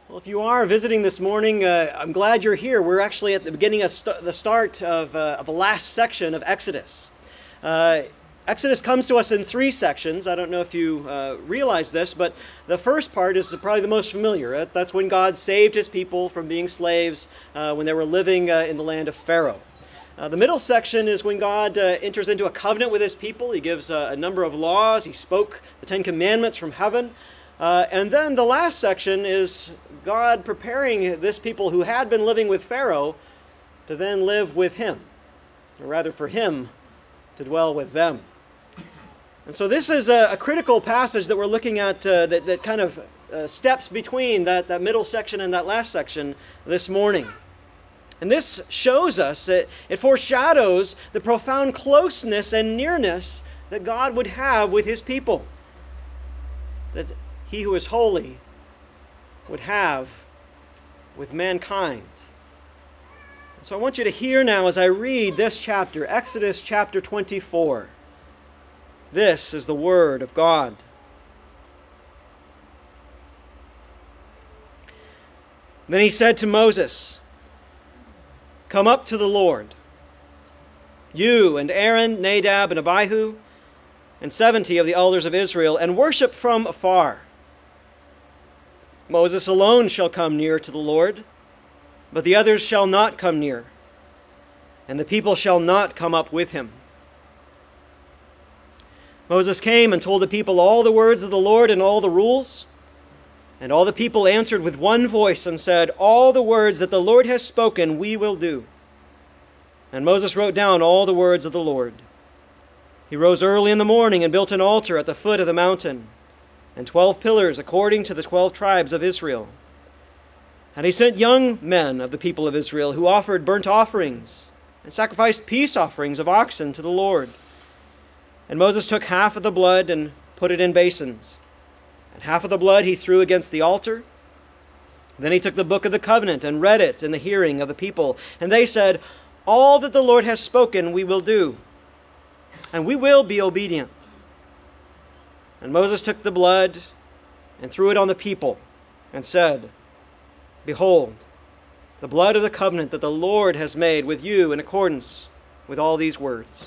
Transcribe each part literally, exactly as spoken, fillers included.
Well, if you are visiting this morning, uh, I'm glad you're here. We're actually at the beginning of st- the start of, uh, of the last section of Exodus. Uh, Exodus comes to us in three sections. I don't know if you uh, realize this, but the first part is probably the most familiar. That's when God saved his people from being slaves uh, when they were living uh, in the land of Pharaoh. Uh, the middle section is when God uh, enters into a covenant with his people. He gives uh, a number of laws. He spoke the Ten Commandments from heaven. Uh, and then the last section is God preparing this people who had been living with Pharaoh to then live with him, or rather for him to dwell with them. And so this is a, a critical passage that we're looking at uh, that, that kind of uh, steps between that, that middle section and that last section this morning. And this shows us, it, it foreshadows the profound closeness and nearness that God would have with his people. That he who is holy would have with mankind. So I want you to hear now as I read this chapter, Exodus chapter twenty-four. This is the word of God. Then he said to Moses, "Come up to the Lord, you and Aaron, Nadab, and Abihu, and seventy of the elders of Israel, and worship from afar. Moses alone shall come near to the Lord, but the others shall not come near, and the people shall not come up with him." Moses came and told the people all the words of the Lord and all the rules. And all the people answered with one voice and said, "All the words that the Lord has spoken we will do." And Moses wrote down all the words of the Lord. He rose early in the morning and built an altar at the foot of the mountain, and twelve pillars according to the twelve tribes of Israel. And he sent young men of the people of Israel who offered burnt offerings and sacrificed peace offerings of oxen to the Lord. And Moses took half of the blood and put it in basins, and half of the blood he threw against the altar. Then he took the book of the covenant and read it in the hearing of the people. And they said, "All that the Lord has spoken we will do, and we will be obedient." And Moses took the blood and threw it on the people and said, "Behold, the blood of the covenant that the Lord has made with you in accordance with all these words."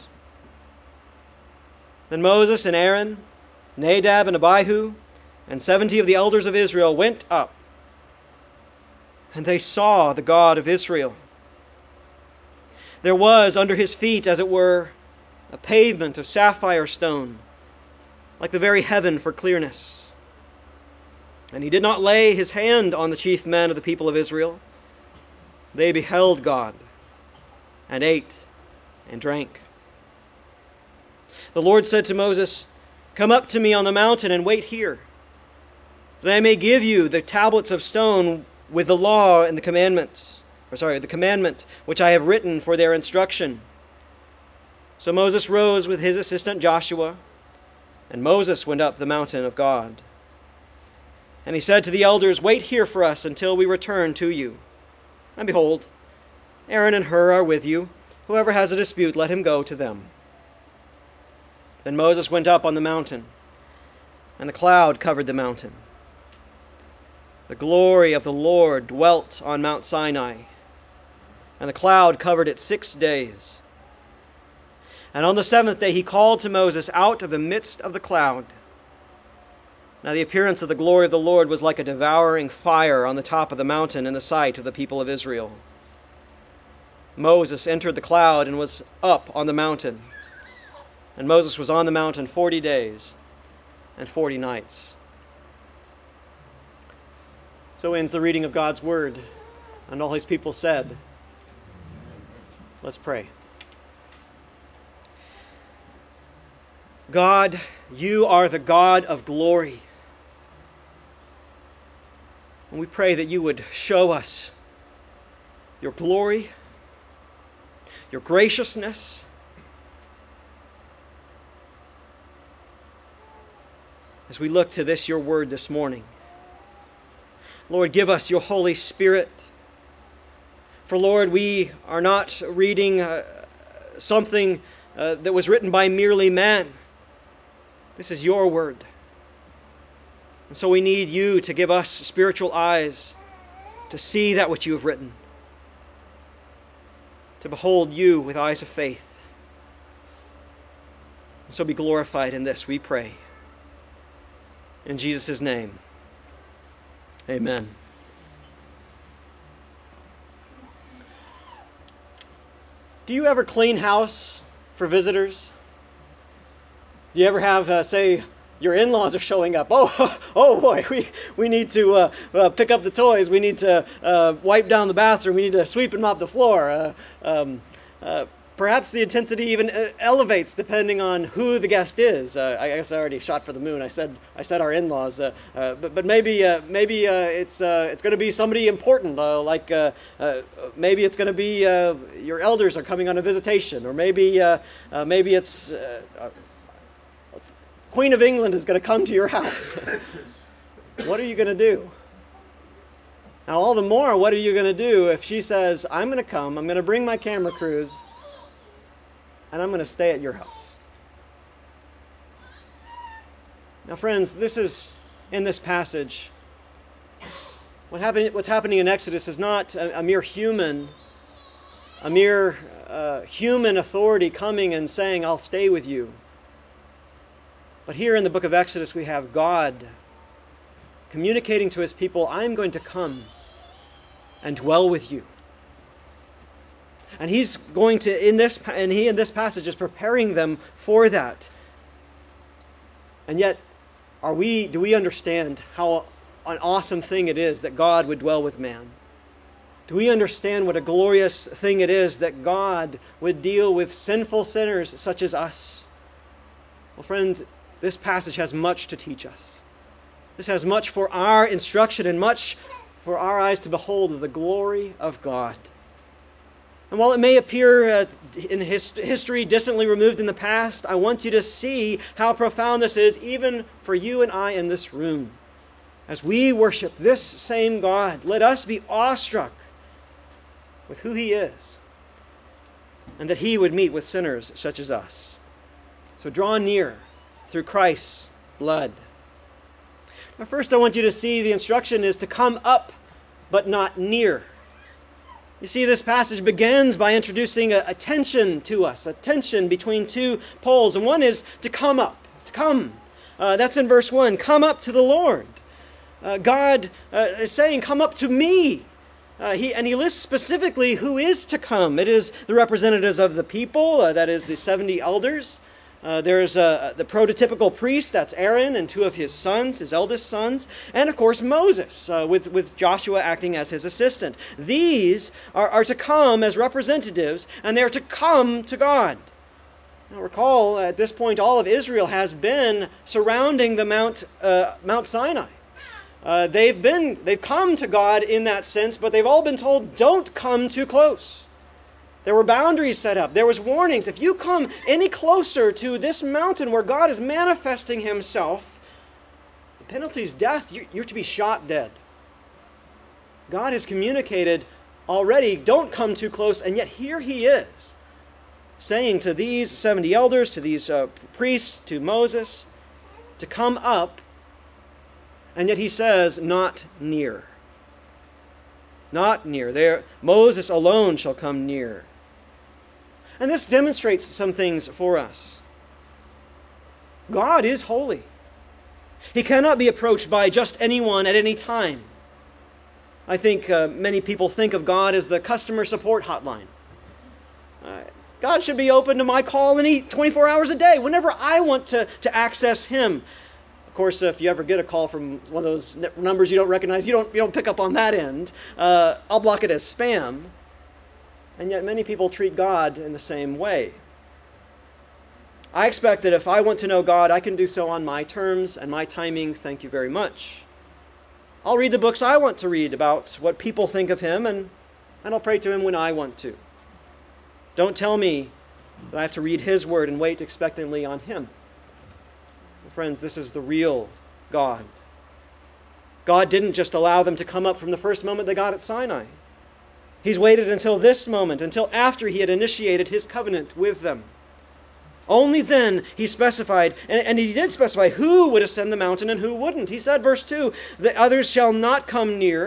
Then Moses and Aaron, Nadab and Abihu, and seventy of the elders of Israel went up, and they saw the God of Israel. There was under his feet, as it were, a pavement of sapphire stone, like the very heaven for clearness. And he did not lay his hand on the chief men of the people of Israel. They beheld God, and ate and drank. The Lord said to Moses, "Come up to me on the mountain and wait here, that I may give you the tablets of stone with the law and the commandments, or sorry, the commandment which I have written for their instruction." So Moses rose with his assistant Joshua, and Moses went up the mountain of God. And he said to the elders, "Wait here for us until we return to you. And behold, Aaron and Hur are with you. Whoever has a dispute, let him go to them." Then Moses went up on the mountain, and the cloud covered the mountain. The glory of the Lord dwelt on Mount Sinai, and the cloud covered it six days. And on the seventh day he called to Moses out of the midst of the cloud. Now the appearance of the glory of the Lord was like a devouring fire on the top of the mountain in the sight of the people of Israel. Moses entered the cloud and was up on the mountain. And Moses was on the mountain forty days and forty nights. So ends the reading of God's word. And all his people said, let's pray. God, you are the God of glory. And we pray that you would show us your glory, your graciousness, as we look to this, your word this morning. Lord, give us your Holy Spirit. For Lord, we are not reading uh, something uh, that was written by merely man. This is your word. And so we need you to give us spiritual eyes to see that which you have written, to behold you with eyes of faith. And so be glorified in this, we pray. In Jesus' name, amen. Do you ever clean house for visitors? Do you ever have, uh, say, your in-laws are showing up? Oh, oh boy, we, we need to uh, uh, pick up the toys. We need to uh, wipe down the bathroom. We need to sweep and mop the floor. Uh, um, uh, perhaps the intensity even elevates depending on who the guest is. Uh, I guess I already shot for the moon. I said I said our in-laws, uh, uh, but but maybe uh, maybe uh, it's uh, it's going to be somebody important, uh, like uh, uh, maybe it's going to be uh, your elders are coming on a visitation, or maybe uh, uh, maybe it's uh, Queen of England is going to come to your house. What are you going to do? Now, all the more, what are you going to do if she says, I'm going to come, I'm going to bring my camera crews, and I'm going to stay at your house? Now, friends, this is, in this passage, what happen, what's happening in Exodus is not a, a mere human, a mere uh, human authority coming and saying, I'll stay with you. But here in the book of Exodus, we have God communicating to his people, I'm going to come and dwell with you. And he's going to, in this, and he in this passage is preparing them for that. And yet, are we, do we understand how an awesome thing it is that God would dwell with man? Do we understand what a glorious thing it is that God would deal with sinful sinners such as us? Well, friends, this passage has much to teach us. This has much for our instruction and much for our eyes to behold of the glory of God. And while it may appear uh, in his, history distantly removed in the past, I want you to see how profound this is even for you and I in this room. As we worship this same God, let us be awestruck with who he is and that he would meet with sinners such as us. So draw near through Christ's blood. Now, first I want you to see the instruction is to come up, but not near. You see, this passage begins by introducing a, a tension to us, a tension between two poles. And one is to come up, to come. Uh, that's in verse one. Come up to the Lord. Uh, God uh, is saying, come up to me. Uh, he, and he lists specifically who is to come. It is the representatives of the people, uh, that is the seventy elders. Uh, there's uh, the prototypical priest, that's Aaron and two of his sons, his eldest sons, and of course Moses, uh, with, with Joshua acting as his assistant. These are, are to come as representatives, and they are to come to God. Now recall, at this point, all of Israel has been surrounding the Mount, uh, Mount Sinai. Uh, they've been, they've come to God in that sense, but they've all been told, don't come too close. There were boundaries set up. There was warnings. If you come any closer to this mountain where God is manifesting himself, the penalty is death. You're to be shot dead. God has communicated already, don't come too close, and yet here he is, saying to these seventy elders, to these uh, priests, to Moses, to come up, and yet he says, not near. Not near. There, Moses alone shall come near. And this demonstrates some things for us. God is holy. He cannot be approached by just anyone at any time. I think uh, many people think of God as the customer support hotline. Uh, God should be open to my call any twenty-four hours a day, whenever I want to, to access him. Of course, if you ever get a call from one of those numbers you don't recognize, you don't, you don't pick up on that end. Uh, I'll block it as spam. And yet many people treat God in the same way. I expect that if I want to know God, I can do so on my terms and my timing. Thank you very much. I'll read the books I want to read about what people think of him, and, and I'll pray to him when I want to. Don't tell me that I have to read his word and wait expectantly on him. Well, friends, this is the real God. God didn't just allow them to come up from the first moment they got at Sinai. He's waited until this moment, until after he had initiated his covenant with them. Only then he specified, and, and he did specify who would ascend the mountain and who wouldn't. He said, verse two, the others shall not come near,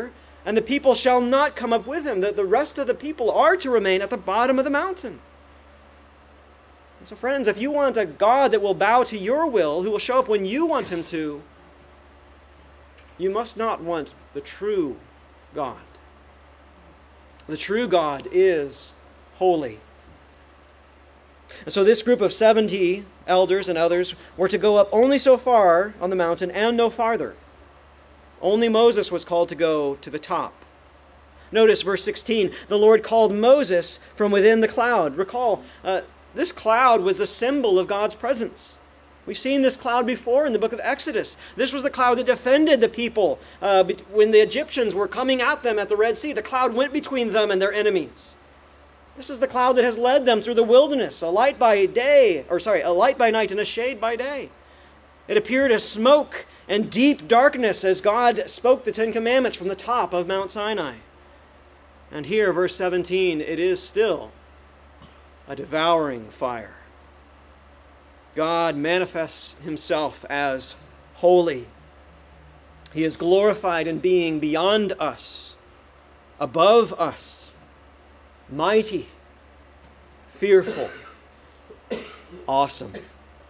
and the people shall not come up with him. The, the rest of the people are to remain at the bottom of the mountain. And so friends, if you want a God that will bow to your will, who will show up when you want him to, you must not want the true God. The true God is holy. And so this group of seventy elders and others were to go up only so far on the mountain and no farther. Only Moses was called to go to the top. Notice verse sixteen, the Lord called Moses from within the cloud. Recall, uh, this cloud was the symbol of God's presence. We've seen this cloud before in the book of Exodus. This was the cloud that defended the people uh, when the Egyptians were coming at them at the Red Sea. The cloud went between them and their enemies. This is the cloud that has led them through the wilderness, a light by day, or sorry, a light by night and a shade by day. It appeared as smoke and deep darkness as God spoke the Ten Commandments from the top of Mount Sinai. And here, verse seventeen, it is still a devouring fire. God manifests himself as holy. He is glorified in being beyond us, above us, mighty, fearful, awesome.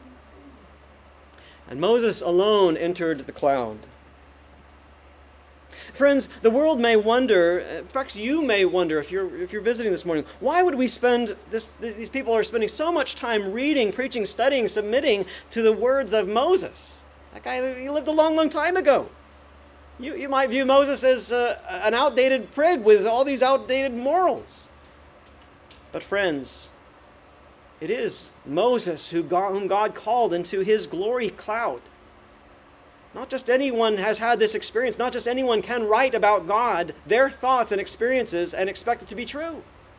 And Moses alone entered the cloud. Friends, the world may wonder, perhaps you may wonder if you're if you're visiting this morning, why would we spend this these people are spending so much time reading, preaching, studying, submitting to the words of Moses? That guy, he lived a long, long time ago. You you might view Moses as uh, an outdated prig with all these outdated morals. But friends, it is Moses who God, whom God called into his glory cloud. Not just anyone has had this experience. Not just anyone can write about God, their thoughts and experiences, and expect it to be true.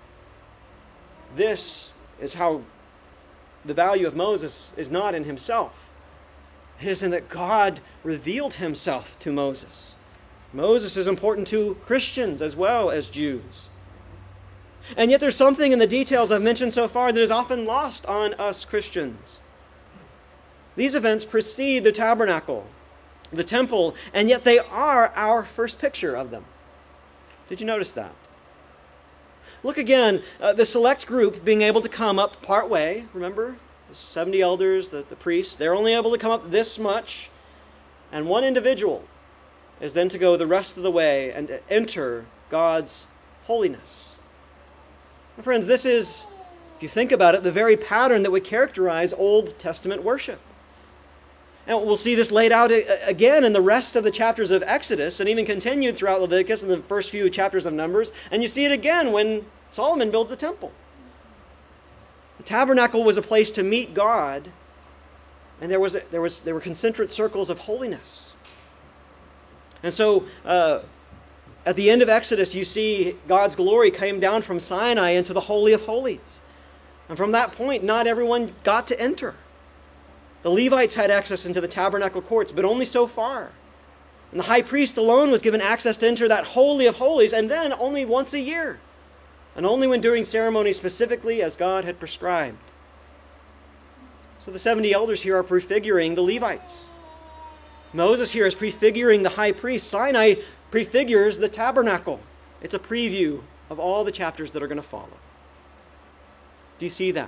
This is how the value of Moses is not in himself. It is in that God revealed himself to Moses. Moses is important to Christians as well as Jews. And yet there's something in the details I've mentioned so far that is often lost on us Christians. These events precede the tabernacle, the temple, and yet they are our first picture of them. Did you notice that? Look again, uh, the select group being able to come up part way, remember? The seventy elders, the, the priests, they're only able to come up this much, and one individual is then to go the rest of the way and enter God's holiness. My friends, this is, if you think about it, the very pattern that would characterize Old Testament worship. And we'll see this laid out again in the rest of the chapters of Exodus and even continued throughout Leviticus and the first few chapters of Numbers. And you see it again when Solomon builds the temple. The tabernacle was a place to meet God, and there was a, there was there were concentric circles of holiness. And so uh, at the end of Exodus, you see God's glory came down from Sinai into the Holy of Holies. And from that point, not everyone got to enter. The Levites had access into the tabernacle courts, but only so far. And the high priest alone was given access to enter that Holy of Holies, and then only once a year, and only when doing ceremonies specifically as God had prescribed. So the seventy elders here are prefiguring the Levites. Moses here is prefiguring the high priest. Sinai prefigures the tabernacle. It's a preview of all the chapters that are going to follow. Do you see that?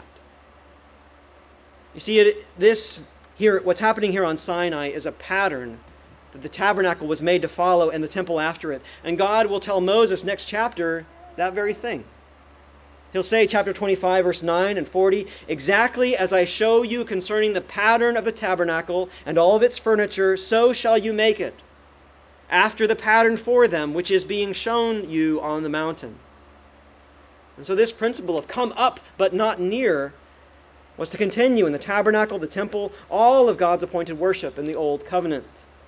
You see, it, this here, what's happening here on Sinai is a pattern that the tabernacle was made to follow and the temple after it. And God will tell Moses next chapter that very thing. He'll say, chapter twenty-five, verse nine and forty, exactly as I show you concerning the pattern of the tabernacle and all of its furniture, so shall you make it, after the pattern for them, which is being shown you on the mountain. And so this principle of come up but not near was to continue in the tabernacle, the temple, all of God's appointed worship in the Old Covenant.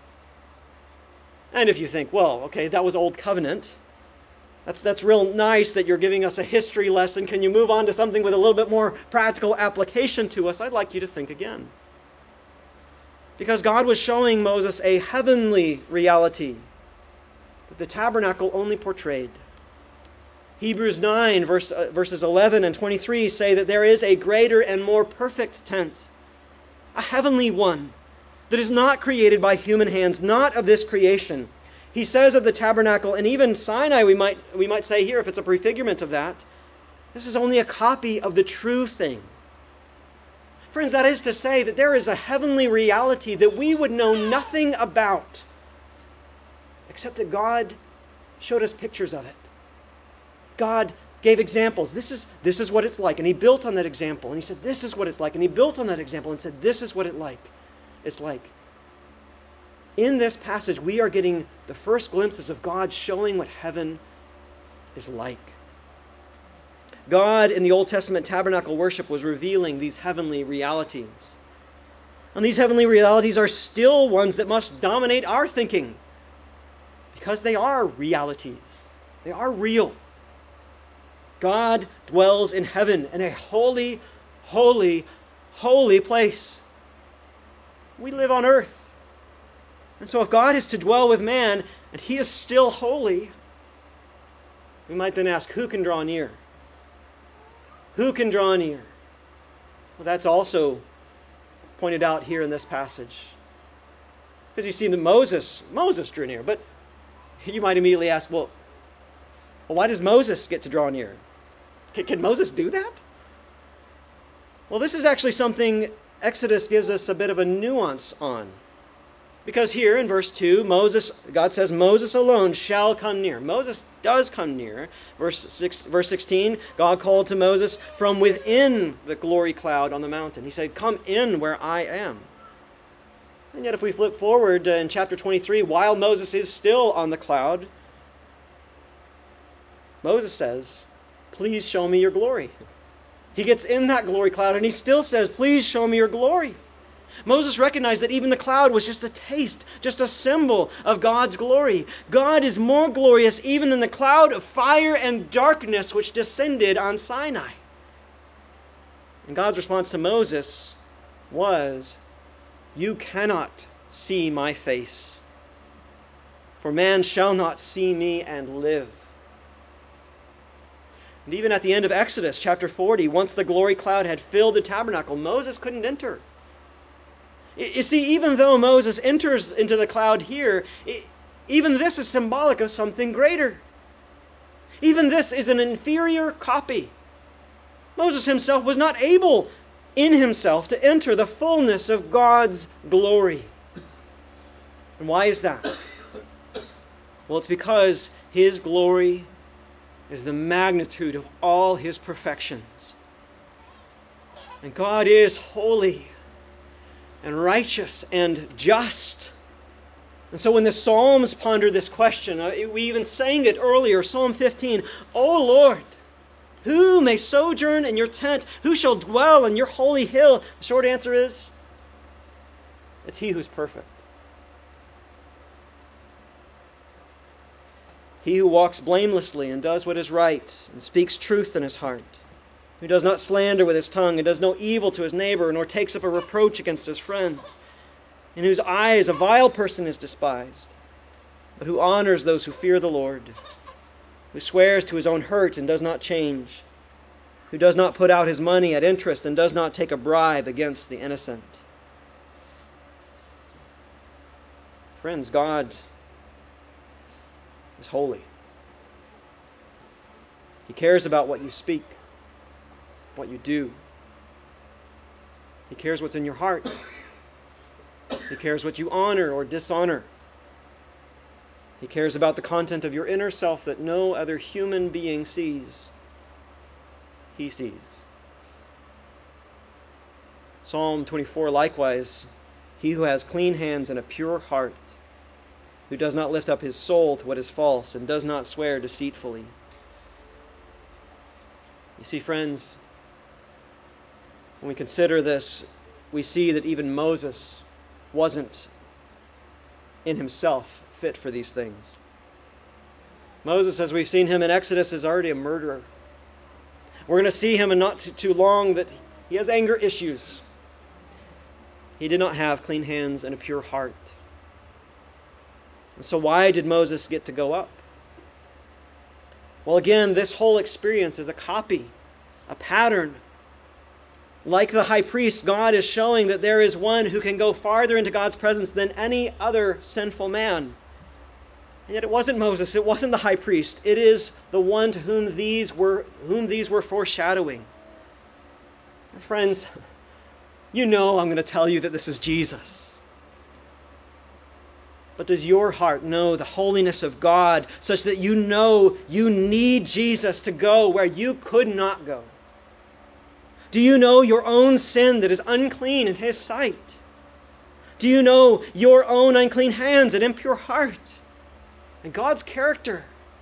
And if you think, well, okay, that was Old Covenant. That's, that's real nice that you're giving us a history lesson. Can you move on to something with a little bit more practical application to us? I'd like you to think again. Because God was showing Moses a heavenly reality that the tabernacle only portrayed. Hebrews nine, verse, uh, verses eleven and twenty-three say that there is a greater and more perfect tent, a heavenly one, that is not created by human hands, not of this creation. He says of the tabernacle, and even Sinai, we might, we might say here, if it's a prefigurement of that, this is only a copy of the true thing. Friends, that is to say that there is a heavenly reality that we would know nothing about, except that God showed us pictures of it. God gave examples. This is, this is what it's like. And he built on that example. And he said, this is what it's like. And he built on that example and said, this is what it like. It's like. In this passage, we are getting the first glimpses of God showing what heaven is like. God in the Old Testament tabernacle worship was revealing these heavenly realities. And these heavenly realities are still ones that must dominate our thinking, because they are realities. They are real. God dwells in heaven, in a holy, holy, holy place. We live on earth. And so if God is to dwell with man, and he is still holy, we might then ask, who can draw near? Who can draw near? Well, that's also pointed out here in this passage. Because you see that Moses, Moses drew near. But you might immediately ask, well, well why does Moses get to draw near? Can, can Moses do that? Well, this is actually something Exodus gives us a bit of a nuance on. Because here in verse two, Moses, God says, Moses alone shall come near. Moses does come near. Verse six, verse sixteen, God called to Moses from within the glory cloud on the mountain. He said, come in where I am. And yet if we flip forward in chapter twenty-three, while Moses is still on the cloud, Moses says, please show me your glory. He gets in that glory cloud and he still says, please show me your glory. Moses recognized that even the cloud was just a taste, just a symbol of God's glory. God is more glorious even than the cloud of fire and darkness which descended on Sinai. And God's response to Moses was, you cannot see my face, for man shall not see me and live. And even at the end of Exodus chapter forty, once the glory cloud had filled the tabernacle, Moses couldn't enter. You see, even though Moses enters into the cloud here, even this is symbolic of something greater. Even this is an inferior copy. Moses himself was not able in himself to enter the fullness of God's glory. And why is that? Well, it's because his glory is the magnitude of all his perfections. And God is holy and righteous and just. And so when the Psalms ponder this question, we even sang it earlier, Psalm fifteen, O Lord, who may sojourn in your tent? Who shall dwell in your holy hill? The short answer is, it's he who's perfect. He who walks blamelessly and does what is right and speaks truth in his heart, who does not slander with his tongue and does no evil to his neighbor, nor takes up a reproach against his friend, in whose eyes a vile person is despised, but who honors those who fear the Lord, who swears to his own hurt and does not change, who does not put out his money at interest and does not take a bribe against the innocent. Friends, God is holy. He cares about what you speak, what you do. He cares what's in your heart. He cares what you honor or dishonor. He cares about the content of your inner self that no other human being sees. He sees. Psalm twenty-four, likewise, he who has clean hands and a pure heart, who does not lift up his soul to what is false and does not swear deceitfully. You see, friends, when we consider this, we see that even Moses wasn't in himself fit for these things. Moses, as we've seen him in Exodus, is already a murderer. We're going to see him in not too long that he has anger issues. He did not have clean hands and a pure heart. And so why did Moses get to go up? Well, again, this whole experience is a copy, a pattern. Like the high priest, God is showing that there is one who can go farther into God's presence than any other sinful man. And yet it wasn't Moses, it wasn't the high priest. It is the one to whom these were whom these were foreshadowing. And friends, you know I'm going to tell you that this is Jesus. But does your heart know the holiness of God such that you know you need Jesus to go where you could not go? Do you know your own sin that is unclean in His sight? Do you know your own unclean hands and impure heart? And God's character?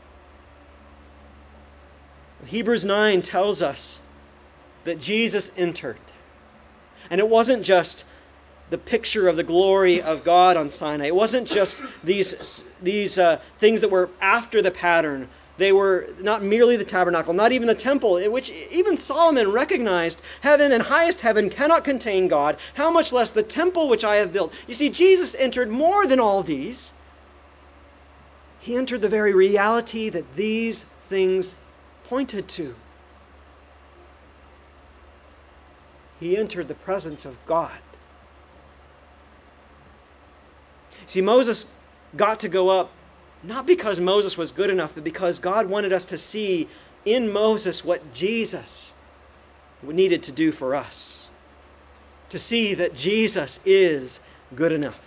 Hebrews nine tells us that Jesus entered. And it wasn't just the picture of the glory of God on Sinai. It wasn't just these, these uh, things that were after the pattern. They were not merely the tabernacle, not even the temple, in which even Solomon recognized heaven and highest heaven cannot contain God, how much less the temple which I have built. You see, Jesus entered more than all these. He entered the very reality that these things pointed to. He entered the presence of God. See, Moses got to go up not because Moses was good enough, but because God wanted us to see in Moses what Jesus needed to do for us. To see that Jesus is good enough.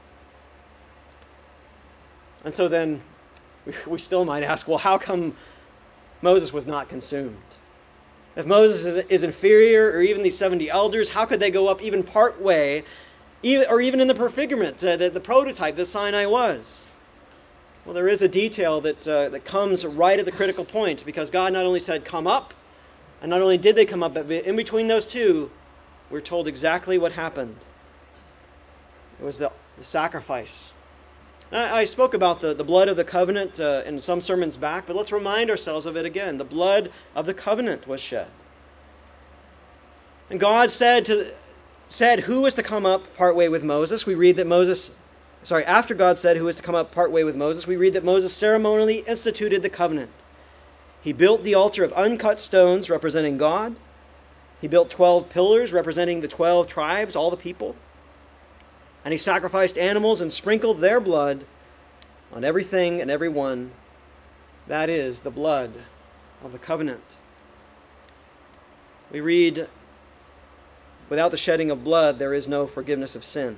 And so then we still might ask, well, how come Moses was not consumed? If Moses is inferior, or even these seventy elders, how could they go up even part way, or even in the prefigurement, uh, the, the prototype that Sinai was? Well, there is a detail that uh, that comes right at the critical point, because God not only said, come up, and not only did they come up, but in between those two, we're told exactly what happened. It was the, the sacrifice. I, I spoke about the, the blood of the covenant uh, in some sermons back, but let's remind ourselves of it again. The blood of the covenant was shed. And God said to said who was to come up partway with Moses. We read that Moses, sorry, after God said who was to come up partway with Moses, we read that Moses ceremonially instituted the covenant. He built the altar of uncut stones representing God. He built twelve pillars representing the twelve tribes, all the people. And he sacrificed animals and sprinkled their blood on everything and everyone. That is the blood of the covenant. We read, without the shedding of blood, there is no forgiveness of sin.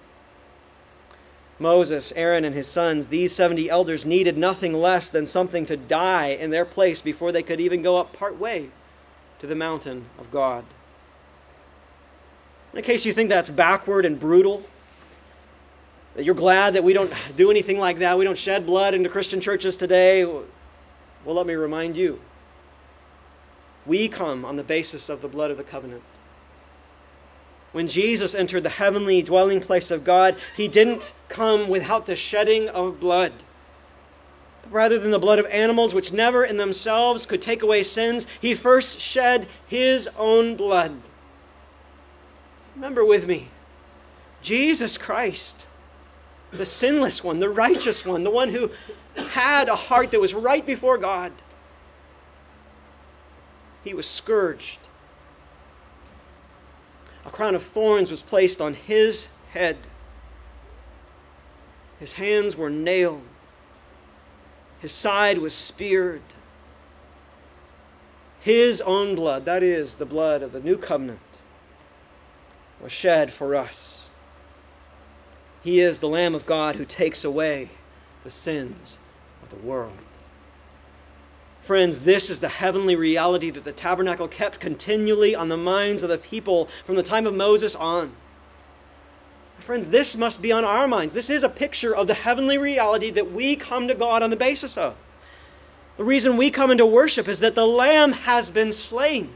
Moses, Aaron, and his sons, these seventy elders, needed nothing less than something to die in their place before they could even go up part way to the mountain of God. In case you think that's backward and brutal, that you're glad that we don't do anything like that, we don't shed blood into Christian churches today, well, let me remind you, we come on the basis of the blood of the covenant. When Jesus entered the heavenly dwelling place of God, he didn't come without the shedding of blood. But rather than the blood of animals, which never in themselves could take away sins, he first shed his own blood. Remember with me, Jesus Christ, the sinless one, the righteous one, the one who had a heart that was right before God, he was scourged. A crown of thorns was placed on his head. His hands were nailed. His side was speared. His own blood, that is, the blood of the new covenant, was shed for us. He is the Lamb of God who takes away the sins of the world. Friends, this is the heavenly reality that the tabernacle kept continually on the minds of the people from the time of Moses on. Friends, this must be on our minds. This is a picture of the heavenly reality that we come to God on the basis of. The reason we come into worship is that the Lamb has been slain.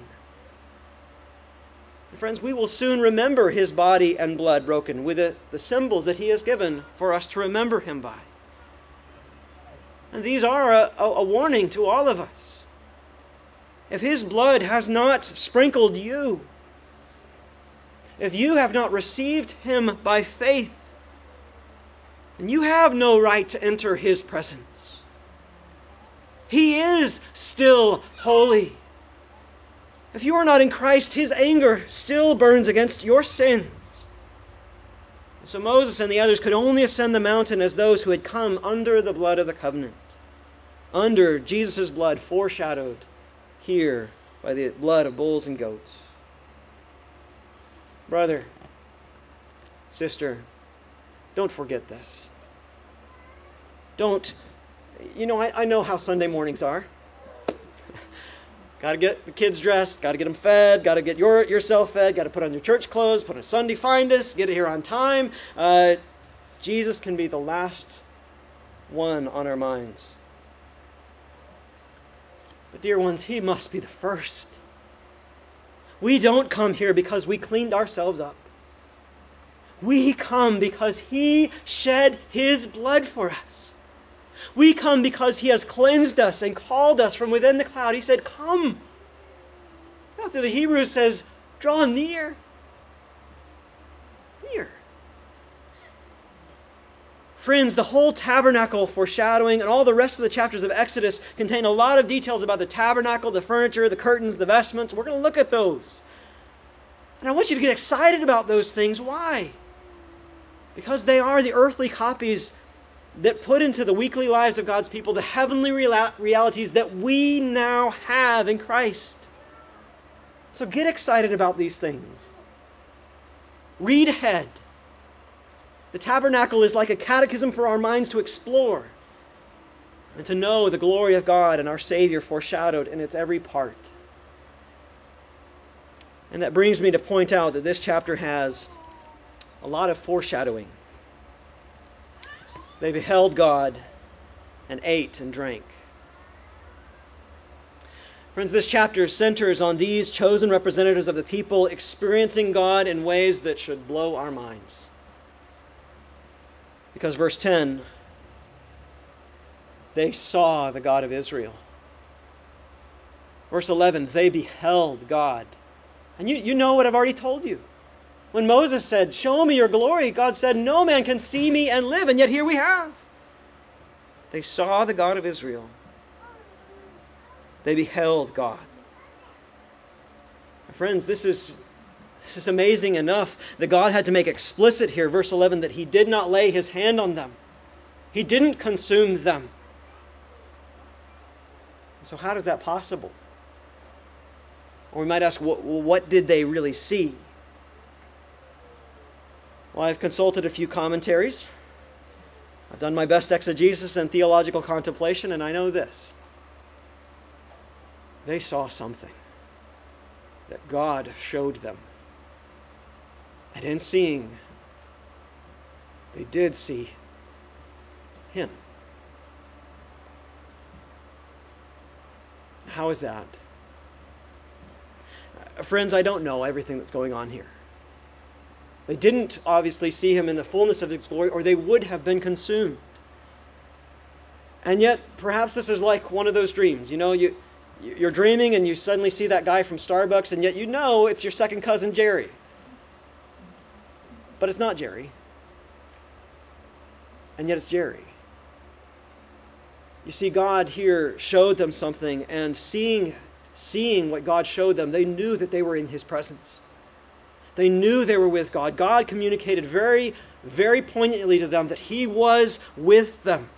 Friends, we will soon remember his body and blood broken with the, the symbols that he has given for us to remember him by. And these are a, a warning to all of us. If his blood has not sprinkled you, if you have not received him by faith, then you have no right to enter his presence. He is still holy. If you are not in Christ, his anger still burns against your sins. So Moses and the others could only ascend the mountain as those who had come under the blood of the covenant, under Jesus' blood foreshadowed here by the blood of bulls and goats. Brother, sister, don't forget this. Don't, you know, I, I know how Sunday mornings are. Got to get the kids dressed, got to get them fed, got to get your, yourself fed, got to put on your church clothes, put on Sunday findus, get here on time. Uh, Jesus can be the last one on our minds. But dear ones, he must be the first. We don't come here because we cleaned ourselves up. We come because he shed his blood for us. We come because he has cleansed us and called us from within the cloud. He said, come. After the Hebrews says, draw near. Near. Friends, the whole tabernacle foreshadowing and all the rest of the chapters of Exodus contain a lot of details about the tabernacle, the furniture, the curtains, the vestments. We're going to look at those. And I want you to get excited about those things. Why? Because they are the earthly copies that put into the weekly lives of God's people the heavenly real- realities that we now have in Christ. So get excited about these things. Read ahead. The tabernacle is like a catechism for our minds to explore and to know the glory of God and our Savior foreshadowed in its every part. And that brings me to point out that this chapter has a lot of foreshadowing. They beheld God and ate and drank. Friends, this chapter centers on these chosen representatives of the people experiencing God in ways that should blow our minds. Because verse ten, they saw the God of Israel. Verse eleven, they beheld God. And you, you know what I've already told you. When Moses said, show me your glory, God said, no man can see me and live. And yet here we have. They saw the God of Israel. They beheld God. Friends, this is, this is amazing enough that God had to make explicit here, verse eleven, that he did not lay his hand on them. He didn't consume them. So how is that possible? Or we might ask, well, what did they really see? Well, I've consulted a few commentaries. I've done my best exegesis and theological contemplation, and I know this. They saw something that God showed them. And in seeing, they did see him. How is that? Uh, friends, I don't know everything that's going on here. They didn't obviously see him in the fullness of his glory, or they would have been consumed. And yet, perhaps this is like one of those dreams. You know, you, you're dreaming and you suddenly see that guy from Starbucks, and yet you know it's your second cousin Jerry. But it's not Jerry. And yet it's Jerry. You see, God here showed them something, and seeing, seeing what God showed them, they knew that they were in his presence. They knew they were with God. God communicated very, very poignantly to them that he was with them.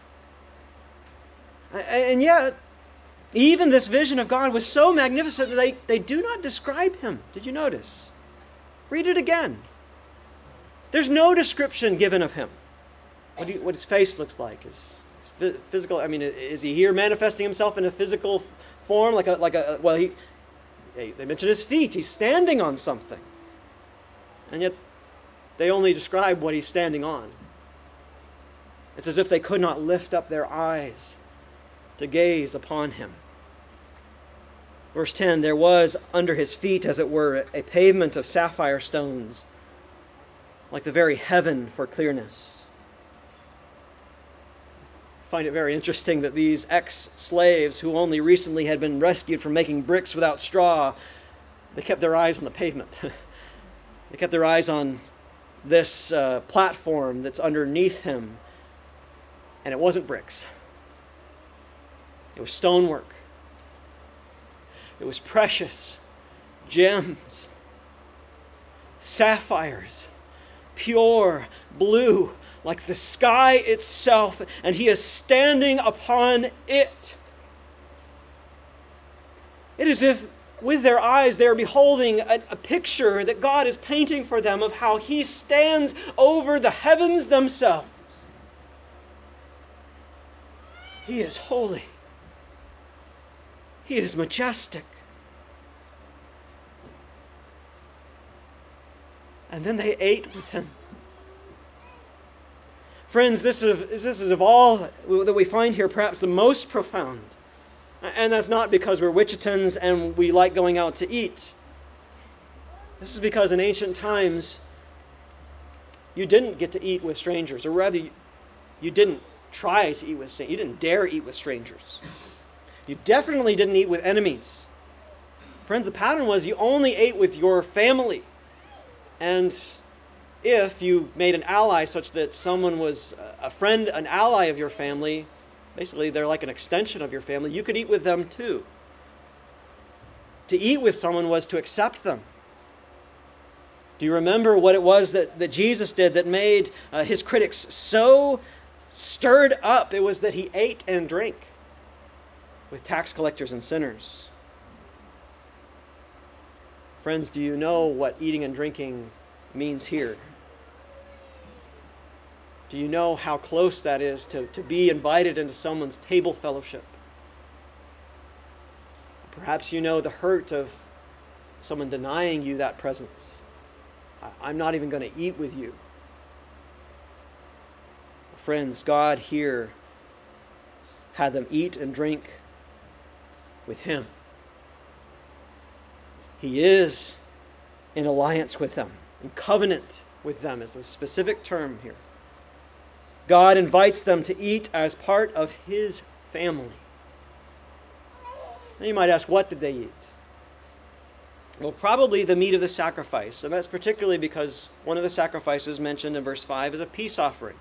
And yet, even this vision of God was so magnificent that they, they do not describe him. Did you notice? Read it again. There's no description given of him. What, do you, what his face looks like. His, his physical, I mean, is he here manifesting himself in a physical form? Like a, like a well, he, they mention his feet. He's standing on something. And yet, they only describe what he's standing on. It's as if they could not lift up their eyes to gaze upon him. Verse ten, there was under his feet, as it were, a pavement of sapphire stones, like the very heaven for clearness. I find it very interesting that these ex-slaves who only recently had been rescued from making bricks without straw, they kept their eyes on the pavement. They kept their eyes on this uh, platform that's underneath him. And it wasn't bricks. It was stonework. It was precious gems, sapphires, pure blue, like the sky itself, and he is standing upon it. It is as if with their eyes they are beholding a, a picture that God is painting for them of how he stands over the heavens themselves. He is holy. He is majestic. And then they ate with him. Friends, this is, this is of all that we find here perhaps the most profound. And that's not because we're Wichitans and we like going out to eat. This is because in ancient times, you didn't get to eat with strangers, or rather, you didn't try to eat with strangers. You didn't dare eat with strangers. You definitely didn't eat with enemies. Friends, the pattern was you only ate with your family. And if you made an ally such that someone was a friend, an ally of your family, basically they're like an extension of your family, you could eat with them too. To eat with someone was to accept them. Do you remember what it was that, that Jesus did that made uh, his critics so stirred up? It was that he ate and drank with tax collectors and sinners. Friends, do you know what eating and drinking means here? Do you know how close that is to, to be invited into someone's table fellowship? Perhaps you know the hurt of someone denying you that presence. I'm not even going to eat with you. Friends, God here had them eat and drink with him. He is in alliance with them, in covenant with them is a specific term here. God invites them to eat as part of his family. Now you might ask, what did they eat? Well, probably the meat of the sacrifice, and that's particularly because one of the sacrifices mentioned in verse five is a peace offering.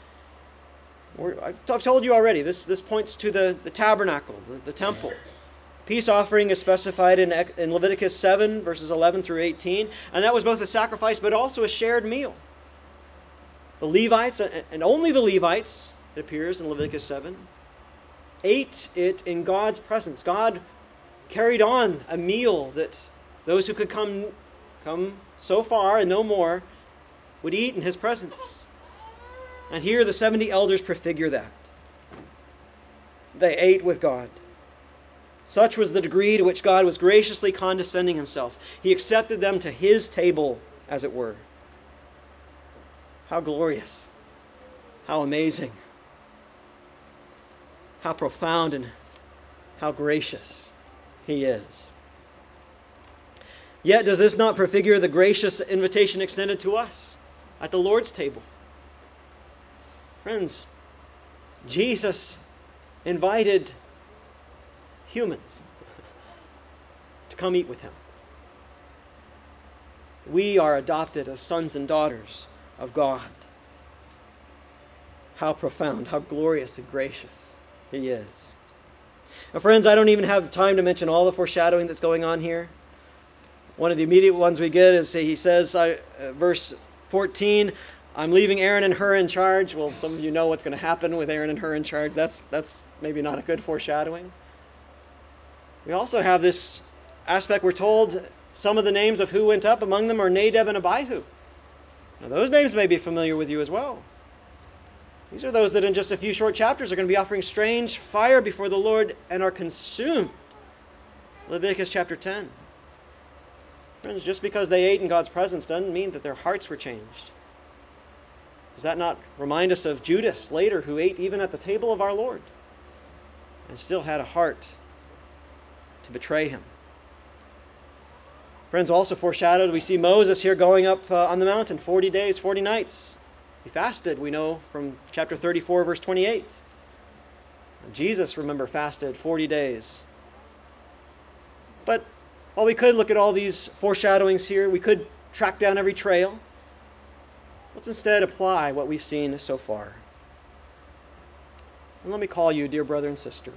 I've told you already, this, this points to the, the tabernacle, the, the temple. Peace offering is specified in, in Leviticus seven, verses eleven through eighteen, and that was both a sacrifice but also a shared meal. The Levites, and only the Levites, it appears in Leviticus seven, ate it in God's presence. God carried on a meal that those who could come, come so far and no more would eat in his presence. And here the seventy elders prefigure that. They ate with God. Such was the degree to which God was graciously condescending himself. He accepted them to his table, as it were. How glorious. How amazing. How profound and how gracious he is. Yet does this not prefigure the gracious invitation extended to us at the Lord's table? Friends, Jesus invited humans to come eat with him. We are adopted as sons and daughters of God. How profound, how glorious and gracious he is. Now, friends, I don't even have time to mention all the foreshadowing that's going on here. One of the immediate ones we get is he says, uh, verse fourteen, I'm leaving Aaron and Hur in charge. Well, some of you know what's going to happen with Aaron and Hur in charge. That's, that's maybe not a good foreshadowing. We also have this aspect. We're told some of the names of who went up. Among them are Nadab and Abihu. Now, those names may be familiar with you as well. These are those that in just a few short chapters are going to be offering strange fire before the Lord and are consumed. Leviticus chapter ten. Friends, just because they ate in God's presence doesn't mean that their hearts were changed. Does that not remind us of Judas later, who ate even at the table of our Lord and still had a heart to betray him? Friends, also foreshadowed, we see Moses here going up uh, on the mountain forty days, forty nights. He fasted, we know, from chapter thirty-four, verse twenty-eight. Jesus, remember, fasted forty days. But while we could look at all these foreshadowings here, we could track down every trail. Let's instead apply what we've seen so far. And let me call you, dear brother and sister.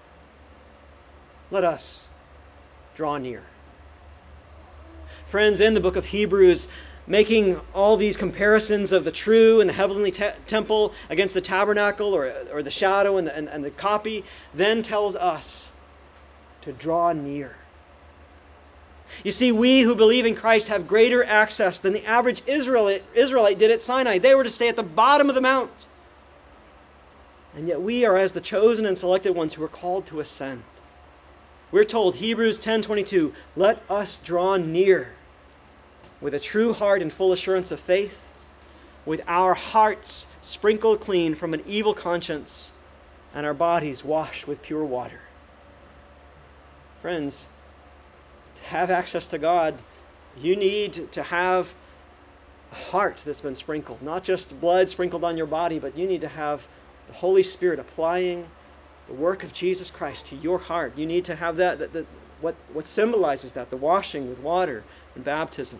Let us draw near. Friends, in the book of Hebrews, making all these comparisons of the true and the heavenly te- temple against the tabernacle or, or the shadow and the, and, and the copy, then tells us to draw near. You see, we who believe in Christ have greater access than the average Israelite, Israelite did at Sinai. They were to stay at the bottom of the mount. And yet we are as the chosen and selected ones who are called to ascend. We're told, Hebrews ten twenty-two, let us draw near with a true heart and full assurance of faith, with our hearts sprinkled clean from an evil conscience and our bodies washed with pure water. Friends, to have access to God, you need to have a heart that's been sprinkled. Not just blood sprinkled on your body, but you need to have the Holy Spirit applying the work of Jesus Christ to your heart. You need to have that, that, that what, what symbolizes that, the washing with water and baptism.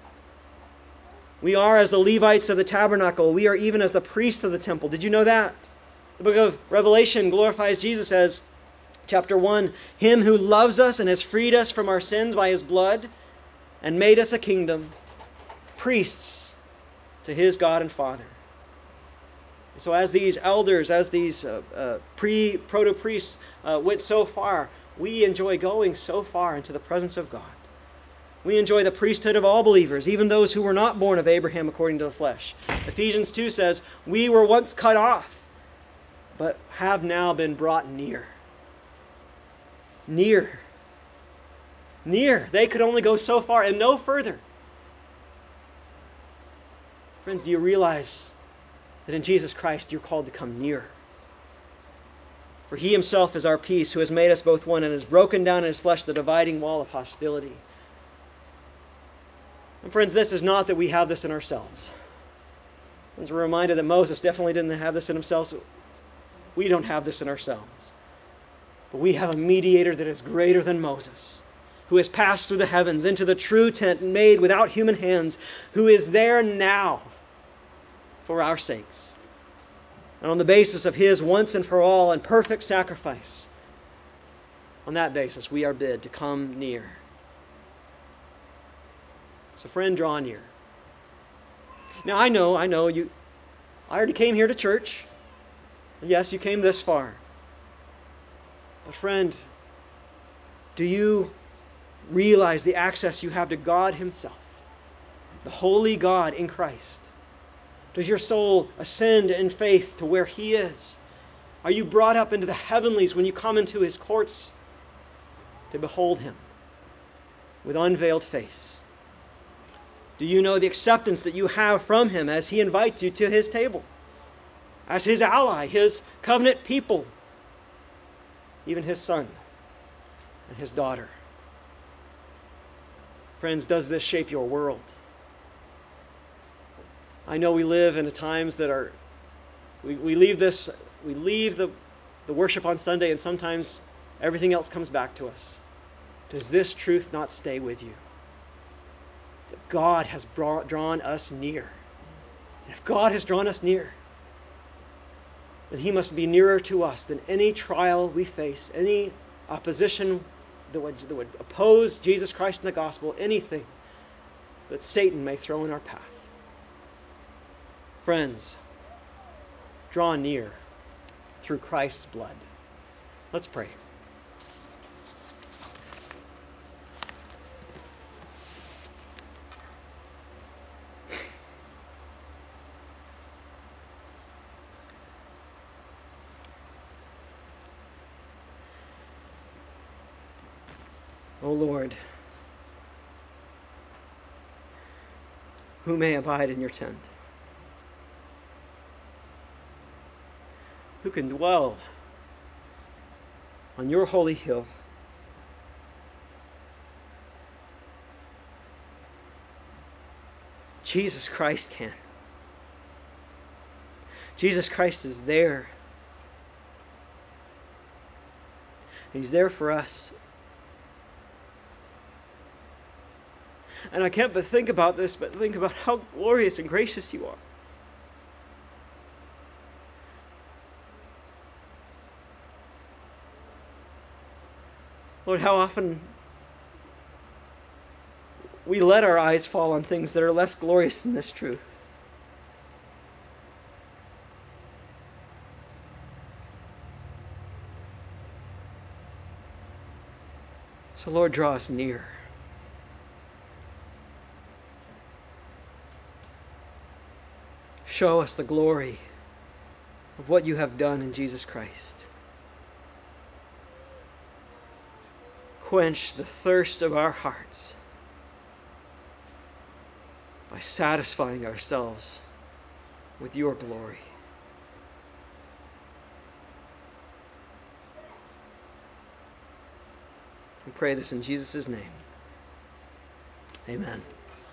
We are as the Levites of the tabernacle. We are even as the priests of the temple. Did you know that? The book of Revelation glorifies Jesus as, chapter one, Him who loves us and has freed us from our sins by His blood and made us a kingdom, priests to His God and Father. So as these elders, as these uh, uh, pre, proto-priests uh, went so far, we enjoy going so far into the presence of God. We enjoy the priesthood of all believers, even those who were not born of Abraham according to the flesh. Ephesians two says, we were once cut off, but have now been brought near. Near. Near. They could only go so far and no further. Friends, do you realize that in Jesus Christ you're called to come near? For He Himself is our peace, who has made us both one and has broken down in His flesh the dividing wall of hostility. And friends, this is not that we have this in ourselves. As a reminder that Moses definitely didn't have this in himself, so we don't have this in ourselves. But we have a mediator that is greater than Moses, who has passed through the heavens into the true tent made without human hands, who is there now for our sakes. And on the basis of His once and for all and perfect sacrifice, on that basis we are bid to come near. So friend, draw near. Now I know, I know, you. I already came here to church. Yes, you came this far. But friend, do you realize the access you have to God Himself, the holy God in Christ? Does your soul ascend in faith to where He is? Are you brought up into the heavenlies when you come into His courts to behold Him with unveiled face? Do you know the acceptance that you have from Him as He invites you to His table, as His ally, His covenant people, even His son and His daughter? Friends, does this shape your world? I know we live in times that are, we, we leave this, we leave the, the worship on Sunday and sometimes everything else comes back to us. Does this truth not stay with you? That God has brought, drawn us near. And if God has drawn us near, then He must be nearer to us than any trial we face, any opposition that would, that would oppose Jesus Christ and the gospel, anything that Satan may throw in our path. Friends, draw near through Christ's blood. Let's pray. O Lord, who may abide in your tent? Who can dwell on your holy hill? Jesus Christ can. Jesus Christ is there. And He's there for us. And I can't but think about this, but think about how glorious and gracious you are. Lord, how often we let our eyes fall on things that are less glorious than this truth. So, Lord, draw us near. Show us the glory of what you have done in Jesus Christ. Quench the thirst of our hearts by satisfying ourselves with your glory. We pray this in Jesus' name. Amen.